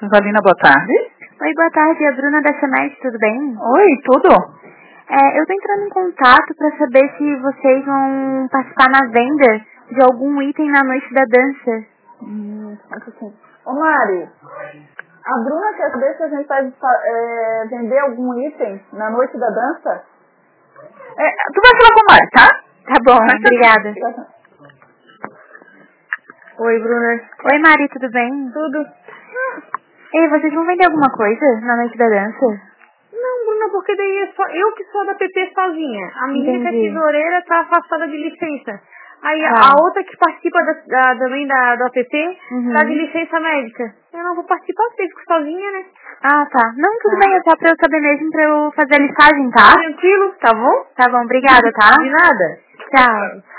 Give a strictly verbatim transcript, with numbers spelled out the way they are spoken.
Valina, boa tarde. Oi, boa tarde. É a Bruna da Semed, tudo bem? Oi, tudo? É, eu tô entrando em contato para saber se vocês vão participar na venda de algum item na noite da dança. Hum, assim. Ô Mari, a Bruna quer saber se a gente vai é, vender algum item na noite da dança? É, tu vai falar com a Mari, tá? Tá bom, Mas obrigada. tá... Oi, Bruna. Oi, Mari, tudo bem? Tudo? Ei, vocês vão vender alguma coisa na noite da dança? Não, Bruna, porque daí é só eu que sou da P P sozinha. A menina que é Entendi. tesoureira tá afastada de licença. Aí Tá. a outra que participa da, da, também da, do A P P Uhum. tá de licença médica. Eu não vou participar porque eu fico sozinha, né? Ah, tá. Não, tudo Tá. bem, é só pra eu saber mesmo pra eu fazer a listagem, tá? Tranquilo, tá bom? Tá bom, obrigada, tá? De nada. Tchau.